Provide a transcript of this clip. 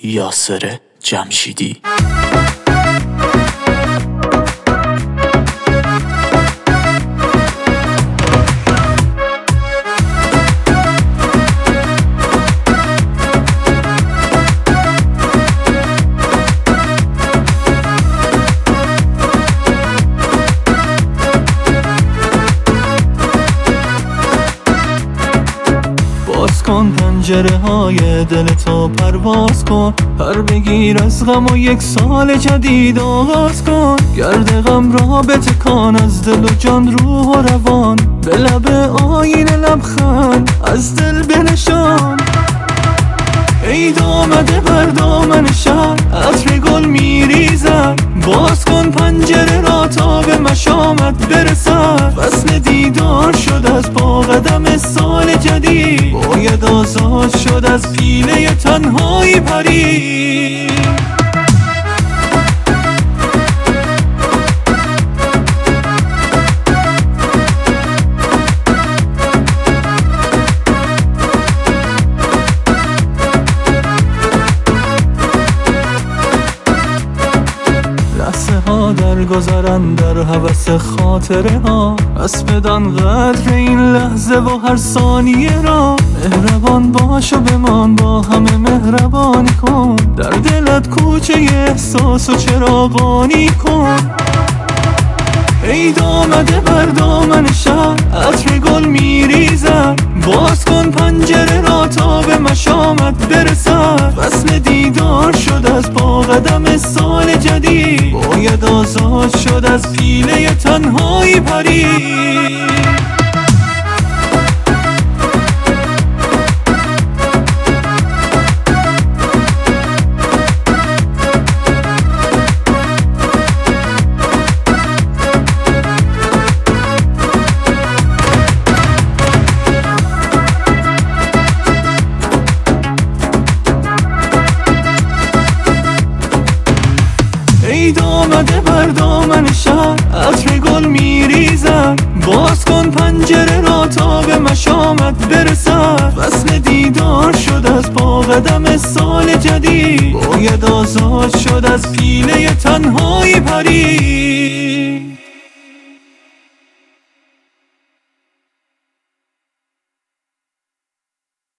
یاسر جمشیدی. باز کن پنجره های دلتو پرواز کن، پر بگیر از غم و یک سال جدید آغاز کن. گرد غم را بتکان از دل و جان، روح و روان، به لب آینه لبخند از دل بنشان. عید آمده بر دامن شهر، عطر گل میریزد. باز کن پنجره را تا به مشامت برسد. فصل دیدار شد از پا قدم سال جدید، باید آزاد شد از پیله تنهایی پرید. در گذرن در هوس خاطره ها، پس بدان قدر این لحظه و هر ثانیه را. مهربان باش و بمان، با همه مهربانی کن. در دلت کوچه احساس و چراغانی کن. عید آمده بر دامن شهر، عطر گل میریزد. باز کن پنجره را تا به مشامت برسد. فصل دیدار شد از پا قدم سال جدید، باید آزاد شد از پیله تنهایی پرید. عید آمده بر دامن شهر، عطر گل میریزد. باز کن پنجره را تا به مشامت برسد. فصل دیدار شد از پا قدم سال جدید، باید آزاد شد از پیله تنهایی پرید.